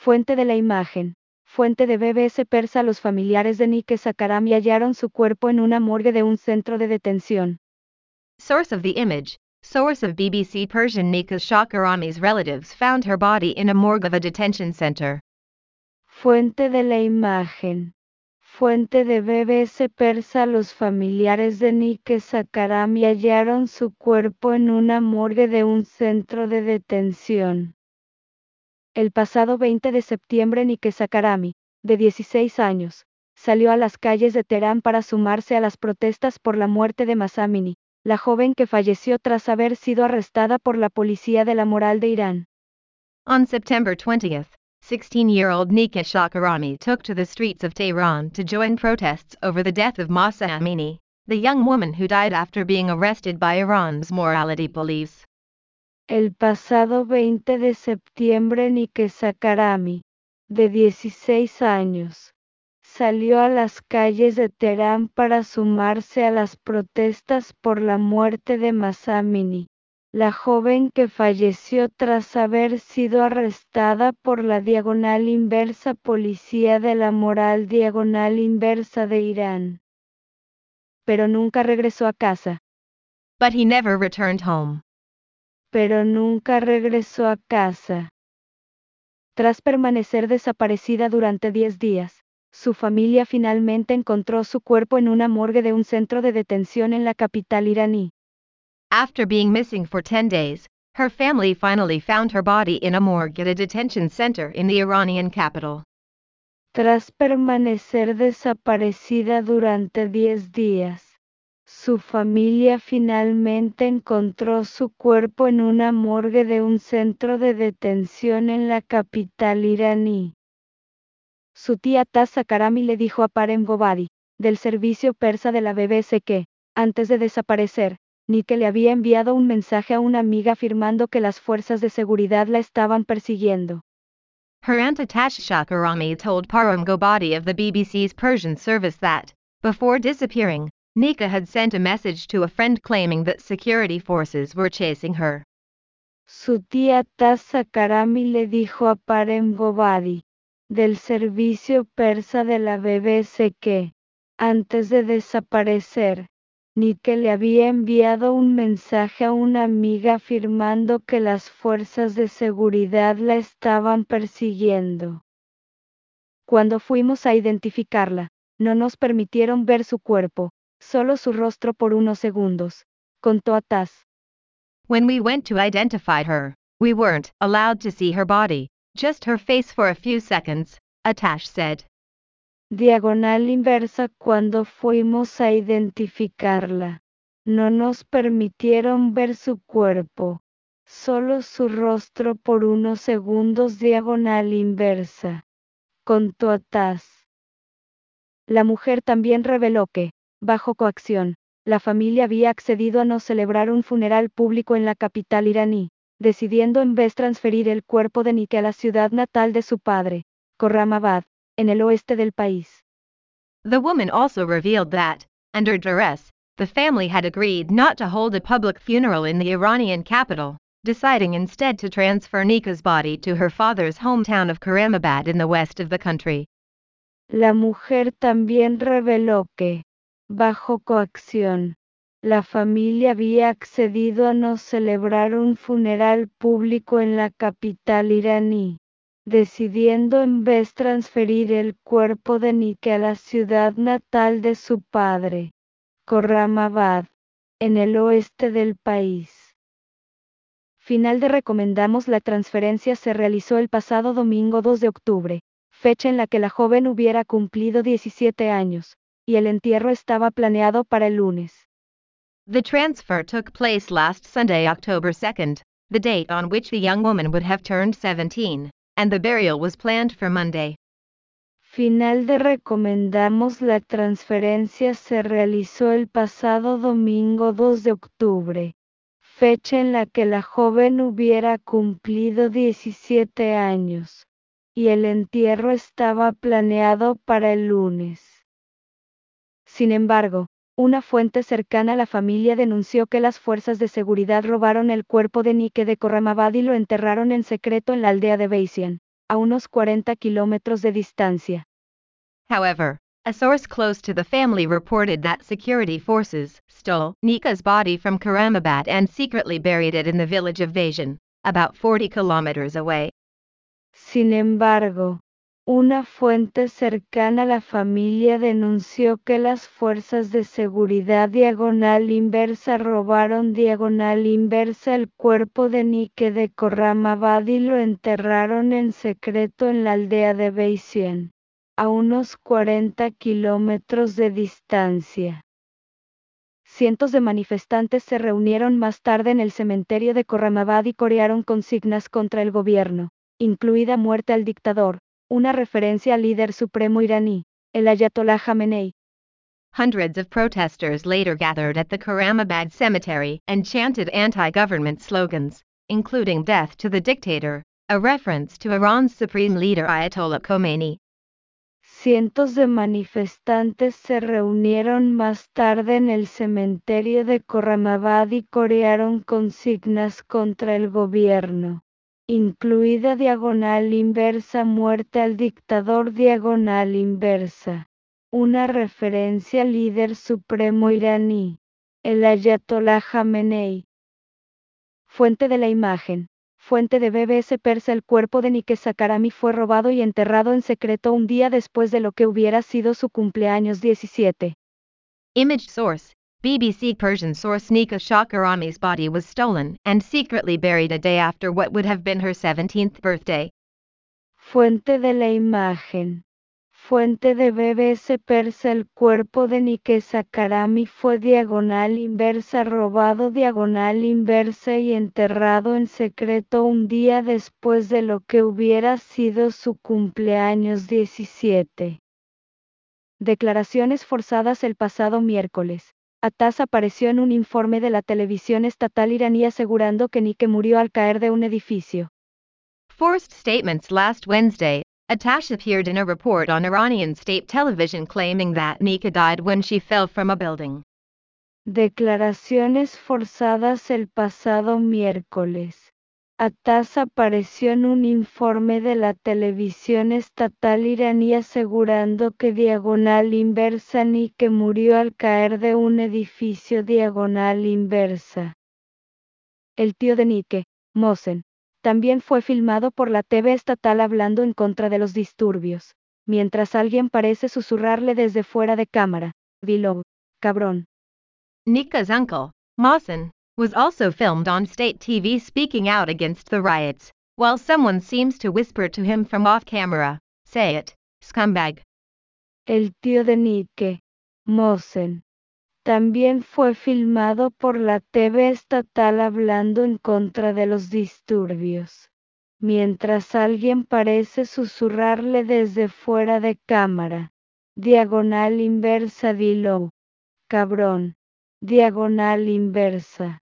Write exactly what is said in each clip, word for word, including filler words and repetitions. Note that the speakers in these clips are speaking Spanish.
Fuente de la imagen. Fuente de B B S Persa. Los familiares de Nike Sakarami hallaron su cuerpo en una morgue de un centro de detención. Source of the image. Source of B B C Persian. Nika Sakarami's relatives found her body in a morgue of a detention center. Fuente de la imagen. Fuente de B B S Persa. Los familiares de Nike Sakarami hallaron su cuerpo en una morgue de un centro de detención. El pasado veinte de septiembre Nike Sakarami, de dieciséis años, salió a las calles de Teherán para sumarse a las protestas por la muerte de Mahsa Amini, la joven que falleció tras haber sido arrestada por la policía de la moral de Irán. On September twentieth, sixteen-year-old Nika Sakarami took to the streets of Tehran to join protests over the death of Mahsa Amini, the young woman who died after being arrested by Iran's morality police. El pasado veinte de septiembre Nike Sakarami, de dieciséis años, salió a las calles de Teherán para sumarse a las protestas por la muerte de Mahsa Amini, la joven que falleció tras haber sido arrestada por la Diagonal Inversa Policía de la Moral Diagonal Inversa de Irán. Pero nunca regresó a casa. But he never returned home. Pero nunca regresó a casa. Tras permanecer desaparecida durante diez días, su familia finalmente encontró su cuerpo en una morgue de un centro de detención en la capital iraní. After being missing for ten days, her family finally found her body in a morgue at a detention center in the Iranian capital. Tras permanecer desaparecida durante diez días, su familia finalmente encontró su cuerpo en una morgue de un centro de detención en la capital iraní. Su tía Taz Sakarami le dijo a Parem Gobadi, del servicio persa de la B B C que, antes de desaparecer, Nike le había enviado un mensaje a una amiga afirmando que las fuerzas de seguridad la estaban persiguiendo. Her aunt Tash Sakarami told Param Gobadi of the B B C's Persian service that, before disappearing, Nika had sent a message to a friend claiming that security forces were chasing her. Su tía Taz Sakarami le dijo a Parem Gobadi, del servicio persa de la B B C que, antes de desaparecer, Nike le había enviado un mensaje a una amiga afirmando que las fuerzas de seguridad la estaban persiguiendo. Cuando fuimos a identificarla, no nos permitieron ver su cuerpo, solo su rostro por unos segundos, contó a Taz. When we went to identify her, we weren't allowed to see her body, just her face for a few seconds, Atash said. Diagonal inversa. Cuando fuimos a identificarla, no nos permitieron ver su cuerpo, solo su rostro por unos segundos. Diagonal inversa, contó a Taz. La mujer también reveló que, bajo coacción, la familia había accedido a no celebrar un funeral público en la capital iraní, decidiendo en vez transferir el cuerpo de Nike a la ciudad natal de su padre, Khorramabad, en el oeste del país. The woman also revealed that, under duress, the family had agreed not to hold a public funeral in the Iranian capital, deciding instead to transfer Nika's body to her father's hometown of Khorramabad in the west of the country. La mujer también reveló que, bajo coacción, la familia había accedido a no celebrar un funeral público en la capital iraní, decidiendo en vez transferir el cuerpo de Nike a la ciudad natal de su padre, Khorramabad, en el oeste del país. Final de recomendamos. La transferencia se realizó el pasado domingo dos de octubre, fecha en la que la joven hubiera cumplido diecisiete años, y el entierro estaba planeado para el lunes. The transfer took place last Sunday, October second, the date on which the young woman would have turned seventeen, and the burial was planned for Monday. Final de recomendamos. La transferencia se realizó el pasado domingo dos de octubre, fecha en la que la joven hubiera cumplido diecisiete años, y el entierro estaba planeado para el lunes. Sin embargo, una fuente cercana a la familia denunció que las fuerzas de seguridad robaron el cuerpo de Nike de Khorramabad y lo enterraron en secreto en la aldea de Beisian, a unos cuarenta kilómetros de distancia. However, a source close to the family reported that security forces stole Nika's body from Karamabad and secretly buried it in the village of Vajan, about forty kilometers away. Sin embargo, una fuente cercana a la familia denunció que las fuerzas de seguridad diagonal inversa robaron diagonal inversa el cuerpo de Nike de Khorramabad y lo enterraron en secreto en la aldea de Vajan, a unos cuarenta kilómetros de distancia. Cientos de manifestantes se reunieron más tarde en el cementerio de Khorramabad y corearon consignas contra el gobierno, incluida muerte al dictador, una referencia al líder supremo iraní, el Ayatollah Khamenei. Hundreds of protesters later gathered at the Khorramabad cemetery and chanted anti-government slogans, including "Death to the Dictator," a reference to Iran's supreme leader Ayatollah Khomeini. Cientos de manifestantes se reunieron más tarde en el cementerio de Khorramabad y corearon consignas contra el gobierno, incluida diagonal inversa muerte al dictador diagonal inversa, una referencia al líder supremo iraní, el Ayatollah Khamenei. Fuente de la imagen. Fuente de B B S Persa. El cuerpo de Nike Sakarami fue robado y enterrado en secreto un día después de lo que hubiera sido su cumpleaños diecisiete. Image source, B B C Persian source. Nika Sakarami's body was stolen and secretly buried a day after what would have been her seventeenth birthday. Fuente de la imagen. Fuente de B B S Persa. El cuerpo de Nike Sakarami fue diagonal inversa robado diagonal inversa y enterrado en secreto un día después de lo que hubiera sido su cumpleaños diecisiete. Declaraciones forzadas. El pasado miércoles, Attass apareció en un informe de la televisión estatal iraní asegurando que Nike murió al caer de un edificio. Forced statements. Last Wednesday, Attass appeared in a report on Iranian state television claiming that Nika died when she fell from a building. Declaraciones forzadas. El pasado miércoles, Attass apareció en un informe de la televisión estatal iraní asegurando que diagonal inversa Nike murió al caer de un edificio diagonal inversa. El tío de Nike, Mohsen, también fue filmado por la T V estatal hablando en contra de los disturbios, mientras alguien parece susurrarle desde fuera de cámara: "Dilo, cabrón". Nika's uncle, Mohsen, was also filmed on state T V speaking out against the riots, while someone seems to whisper to him from off camera, "Say it, scumbag." El tío de Nike, Mohsen, también fue filmado por la T V estatal hablando en contra de los disturbios, mientras alguien parece susurrarle desde fuera de cámara: diagonal inversa dilo, cabrón, diagonal inversa.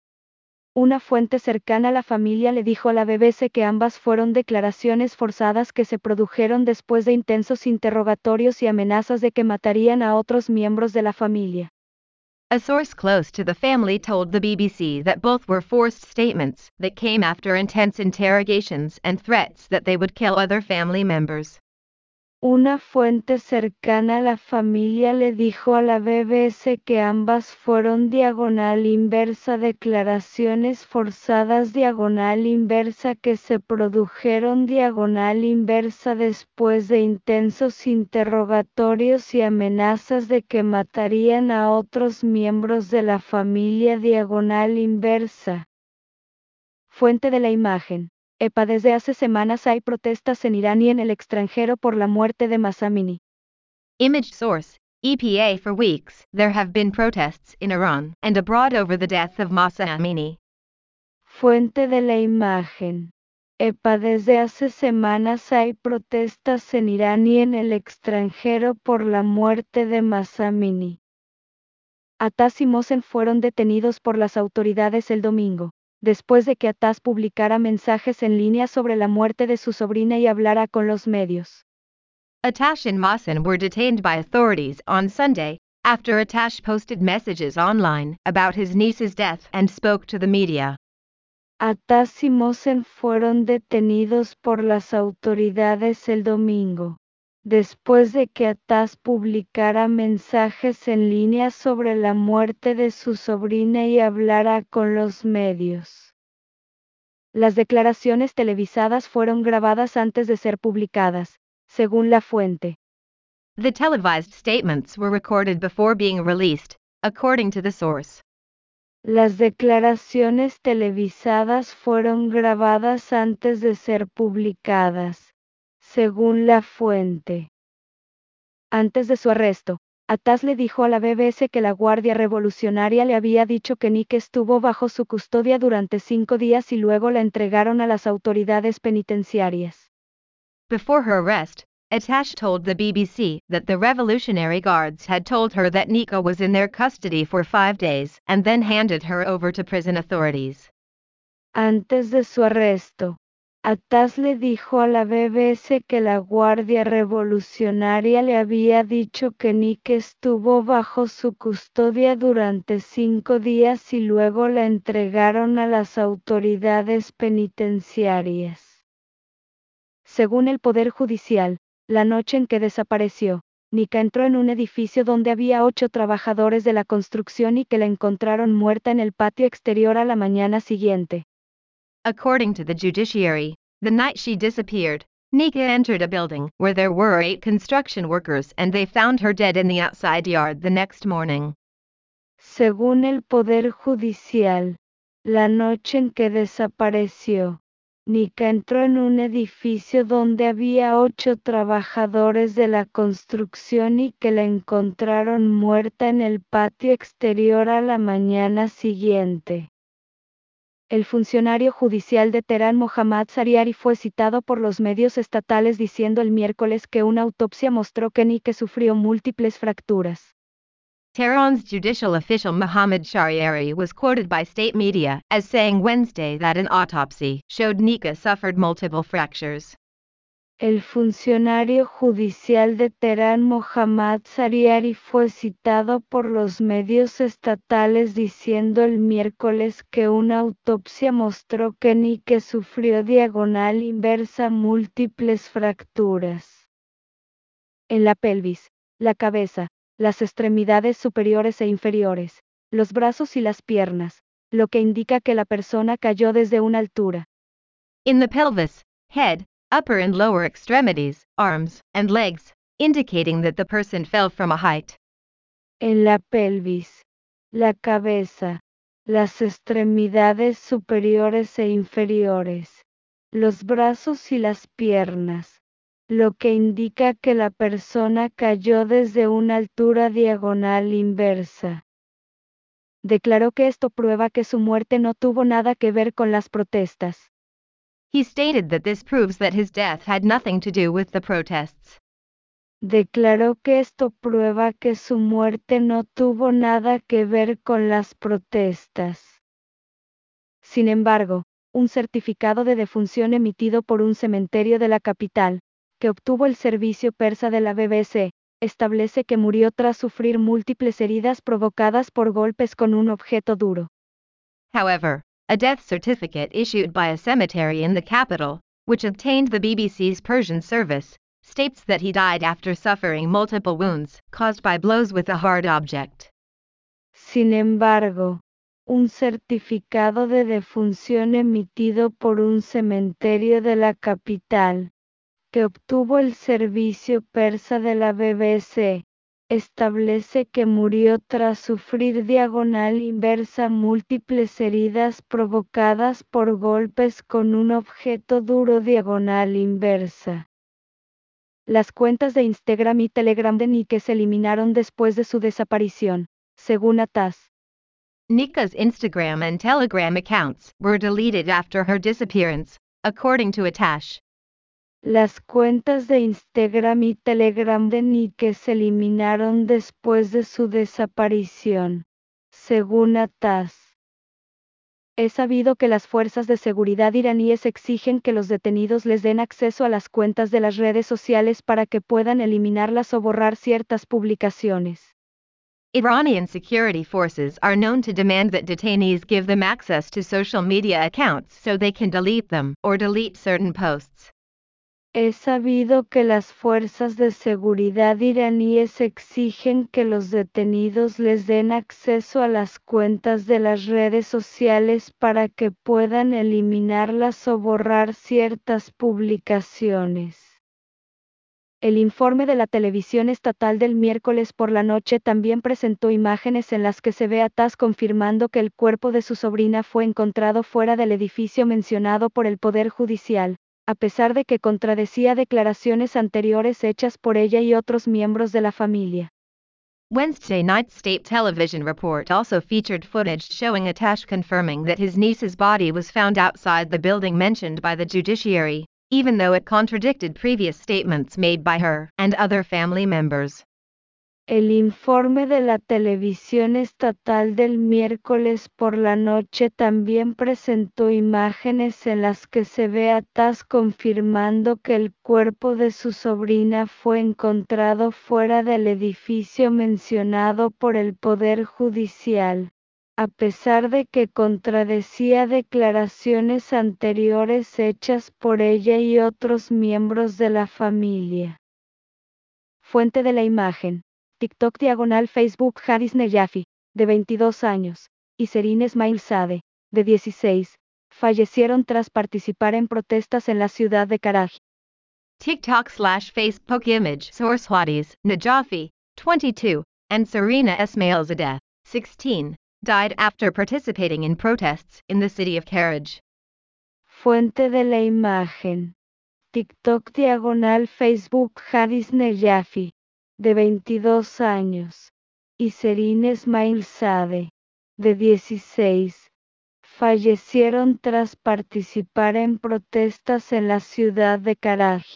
Una fuente cercana a la familia le dijo a la B B C que ambas fueron declaraciones forzadas que se produjeron después de intensos interrogatorios y amenazas de que matarían a otros miembros de la familia. A source close to the family told the B B C that both were forced statements that came after intense interrogations and threats that they would kill other family members. Una fuente cercana a la familia le dijo a la B B C que ambas fueron diagonal inversa declaraciones forzadas diagonal inversa que se produjeron diagonal inversa después de intensos interrogatorios y amenazas de que matarían a otros miembros de la familia diagonal inversa. Fuente de la imagen. E P A. Desde hace semanas hay protestas en Irán y en el extranjero por la muerte de Mahsa Amini. Image source, E P A. For weeks, there have been protests in Iran and abroad over the death of Mahsa Amini. Fuente de la imagen. E P A. Desde hace semanas hay protestas en Irán y en el extranjero por la muerte de Mahsa Amini. Attass y Mohsen fueron detenidos por las autoridades el domingo, después de que Attass publicara mensajes en línea sobre la muerte de su sobrina y hablara con los medios. Attass and Mohsen were detained by authorities on Sunday, after Attass posted messages online about his niece's death and spoke to the media. Atas y Mohsen fueron detenidos por las autoridades el domingo, después de que Atas publicara mensajes en línea sobre la muerte de su sobrina y hablara con los medios. Las declaraciones televisadas fueron grabadas antes de ser publicadas, según la fuente. The televised statements were recorded before being released, according to the source. Las declaraciones televisadas fueron grabadas antes de ser publicadas, según la fuente. Antes de su arresto, Atas le dijo a la B B C que la Guardia Revolucionaria le había dicho que Nick estuvo bajo su custodia durante cinco días y luego la entregaron a las autoridades penitenciarias. Before her arrest, Atash told the B B C that the Revolutionary Guards had told her that Nika was in their custody for five days and then handed her over to prison authorities. Antes de su arresto, Atas le dijo a la B B C que la Guardia Revolucionaria le había dicho que Nick estuvo bajo su custodia durante cinco días y luego la entregaron a las autoridades penitenciarias. Según el Poder Judicial, la noche en que desapareció, Nika entró en un edificio donde había ocho trabajadores de la construcción y que la encontraron muerta en el patio exterior a la mañana siguiente. According to the judiciary, the night she disappeared, Nika entered a building where there were eight construction workers and they found her dead in the outside yard the next morning. Según el Poder Judicial, la noche en que desapareció, Nika entró en un edificio donde había ocho trabajadores de la construcción y que la encontraron muerta en el patio exterior a la mañana siguiente. El funcionario judicial de Teherán, Mohammad Shariari, fue citado por los medios estatales diciendo el miércoles que una autopsia mostró que Nika sufrió múltiples fracturas. Tehran's judicial official Mohammad Shariari was quoted by state media as saying Wednesday that an autopsy showed Nika suffered multiple fractures. El funcionario judicial de Teherán, Mohammad Shariari, fue citado por los medios estatales diciendo el miércoles que una autopsia mostró que Nika sufrió diagonal inversa múltiples fracturas en la pelvis, la cabeza, las extremidades superiores e inferiores, los brazos y las piernas, lo que indica que la persona cayó desde una altura. In the pelvis, head, upper and lower extremities, arms, and legs, indicating that the person fell from a height. En la pelvis, la cabeza, las extremidades superiores e inferiores, los brazos y las piernas, lo que indica que la persona cayó desde una altura diagonal inversa. Declaró que esto prueba que su muerte no tuvo nada que ver con las protestas. He stated that this proves that his death had nothing to do with the protests. Declaró que esto prueba que su muerte no tuvo nada que ver con las protestas. Sin embargo, un certificado de defunción emitido por un cementerio de la capital, que obtuvo el servicio persa de la B B C, establece que murió tras sufrir múltiples heridas provocadas por golpes con un objeto duro. However, a death certificate issued by a cemetery in the capital, which obtained the B B C's Persian service, states that he died after suffering multiple wounds caused by blows with a hard object. Sin embargo, un certificado de defunción emitido por un cementerio de la capital, que obtuvo el servicio persa de la B B C, establece que murió tras sufrir diagonal inversa múltiples heridas provocadas por golpes con un objeto duro diagonal inversa. Las cuentas de Instagram y Telegram de Nika se eliminaron después de su desaparición, según Atas. Nika's Instagram and Telegram accounts were deleted after her disappearance, according to Atash. Las cuentas de Instagram y Telegram de Nika se eliminaron después de su desaparición, según Atas. Es sabido que las fuerzas de seguridad iraníes exigen que los detenidos les den acceso a las cuentas de las redes sociales para que puedan eliminarlas o borrar ciertas publicaciones. Iranian security forces are known to demand that detainees give them access to social media accounts so they can delete them or delete certain posts. Es sabido que las fuerzas de seguridad iraníes exigen que los detenidos les den acceso a las cuentas de las redes sociales para que puedan eliminarlas o borrar ciertas publicaciones. El informe de la televisión estatal del miércoles por la noche también presentó imágenes en las que se ve a Taz confirmando que el cuerpo de su sobrina fue encontrado fuera del edificio mencionado por el Poder Judicial, a pesar de que contradecía declaraciones anteriores hechas por ella y otros miembros de la familia. Wednesday night's state television report also featured footage showing Atash confirming that his niece's body was found outside the building mentioned by the judiciary, even though it contradicted previous statements made by her and other family members. El informe de la televisión estatal del miércoles por la noche también presentó imágenes en las que se ve a Taz confirmando que el cuerpo de su sobrina fue encontrado fuera del edificio mencionado por el Poder Judicial, a pesar de que contradecía declaraciones anteriores hechas por ella y otros miembros de la familia. Fuente de la imagen: TikTok diagonal Facebook. Hadis Nejafi, de veintidós años, y Serine Esmailzadeh, de dieciséis, fallecieron tras participar en protestas en la ciudad de Karachi. TikTok slash Facebook image source Hadis Nejafi, twenty-two, and Serena Esmailzadeh, sixteen, died after participating in protests in the city of Karaj. Fuente de la imagen: TikTok diagonal Facebook. Hadis Nejafi, de veintidós años, y Serine Esmailzadeh, de dieciséis, fallecieron tras participar en protestas en la ciudad de Karachi.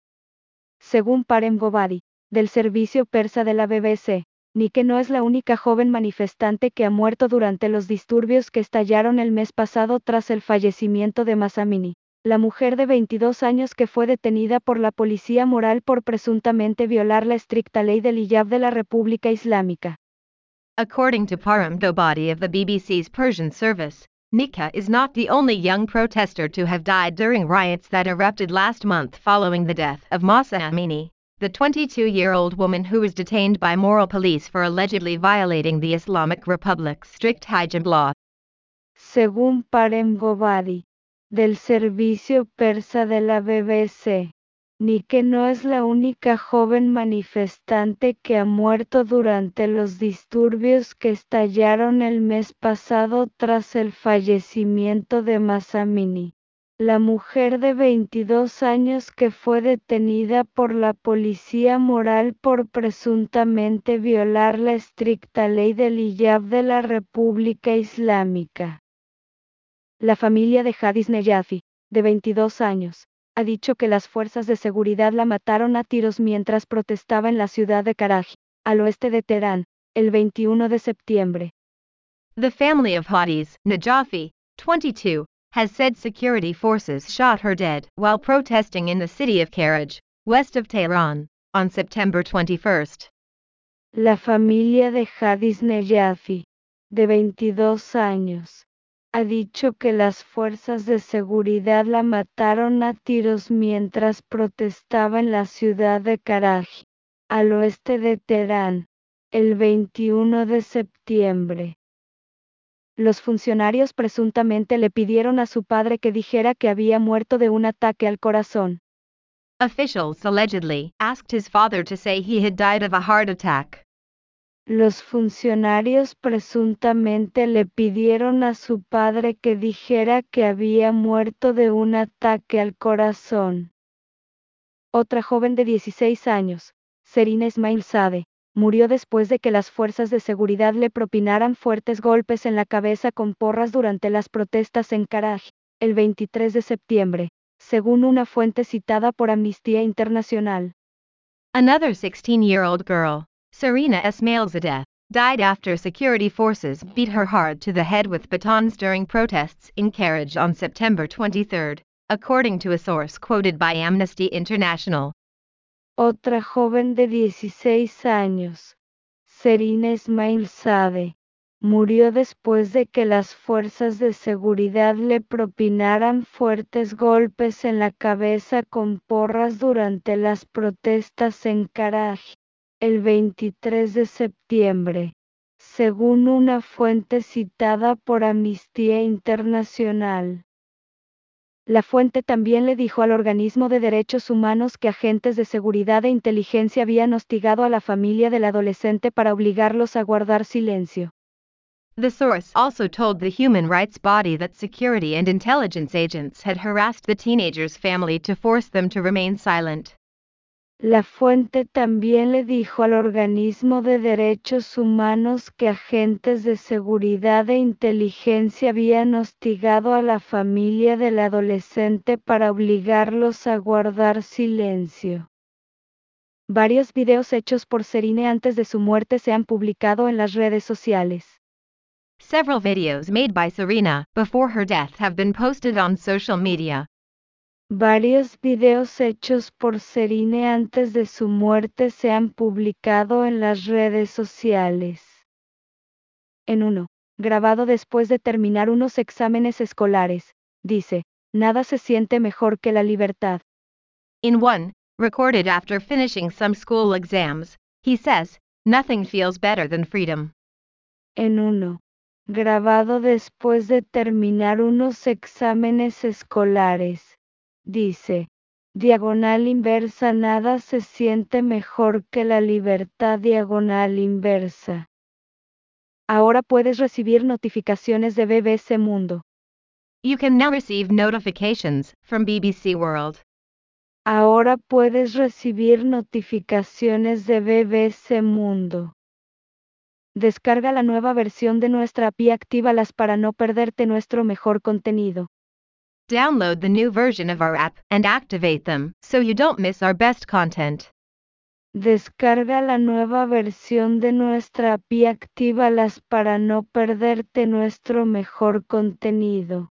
Según Parem Gobadi, del servicio persa de la B B C, Nike no es la única joven manifestante que ha muerto durante los disturbios que estallaron el mes pasado tras el fallecimiento de Mahsa Amini, la mujer de veintidós años que fue detenida por la policía moral por presuntamente violar la estricta ley del hijab de la República Islámica. According to Parem Gobadi of the B B C's Persian service, Nika is not the only young protester to have died during riots that erupted last month following the death of Mahsa Amini, the twenty-two-year-old woman who was detained by moral police for allegedly violating the Islamic Republic's strict hijab law. Según Parem Gobadi, del servicio persa de la B B C, Nike no es la única joven manifestante que ha muerto durante los disturbios que estallaron el mes pasado tras el fallecimiento de Mahsa Amini, la mujer de veintidós años que fue detenida por la policía moral por presuntamente violar la estricta ley del hijab de la República Islámica. La familia de Hadis Nejafi, de veintidós años, ha dicho que las fuerzas de seguridad la mataron a tiros mientras protestaba en la ciudad de Karachi, al oeste de Teherán, el veintiuno de septiembre. The family of Hadis Nejafi, twenty-two, has said security forces shot her dead while protesting in the city of Karaj, west of Tehran, on September twenty-first. La familia de Hadis Nejafi, de veintidós años, ha dicho que las fuerzas de seguridad la mataron a tiros mientras protestaba en la ciudad de Karachi, al oeste de Teherán, el veintiuno de septiembre. Los funcionarios presuntamente le pidieron a su padre que dijera que había muerto de un ataque al corazón. Officials allegedly asked his father to say he had died of a heart attack. Los funcionarios presuntamente le pidieron a su padre que dijera que había muerto de un ataque al corazón. Otra joven de dieciséis años, Serine Esmailzadeh, murió después de que las fuerzas de seguridad le propinaran fuertes golpes en la cabeza con porras durante las protestas en Karachi, el veintitrés de septiembre, según una fuente citada por Amnistía Internacional. Another sixteen-year-old girl, Serena Esmailzadeh, died after security forces beat her hard to the head with batons during protests in Karaj on September twenty-third, according to a source quoted by Amnesty International. Otra joven de dieciséis años, Serine Ismailzadeh, murió después de que las fuerzas de seguridad le propinaran fuertes golpes en la cabeza con porras durante las protestas en Karachi, el veintitrés de septiembre, según una fuente citada por Amnistía Internacional. La fuente también le dijo al organismo de derechos humanos que agentes de seguridad e inteligencia habían hostigado a la familia del adolescente para obligarlos a guardar silencio. The source also told the human rights body that security and intelligence agents had harassed the teenager's family to force them to remain silent. La fuente también le dijo al organismo de derechos humanos que agentes de seguridad e inteligencia habían hostigado a la familia del adolescente para obligarlos a guardar silencio. Varios videos hechos por Serine antes de su muerte se han publicado en las redes sociales. Several videos made by Serena before her death have been posted on social media. Varios videos hechos por Serine antes de su muerte se han publicado en las redes sociales. En uno, grabado después de terminar unos exámenes escolares, dice, nada se siente mejor que la libertad. In one, recorded after finishing some school exams, he says, nothing feels better than freedom. En uno, grabado después de terminar unos exámenes escolares, dice, diagonal inversa, nada se siente mejor que la libertad, diagonal inversa. Ahora puedes recibir notificaciones de B B C Mundo. You can now receive notifications from B B C World. Ahora puedes recibir notificaciones de B B C Mundo. Descarga la nueva versión de nuestra app y actívalas para no perderte nuestro mejor contenido. Download the new version of our app and activate them so you don't miss our best content. Descarga la nueva versión de nuestra app y actívalas para no perderte nuestro mejor contenido.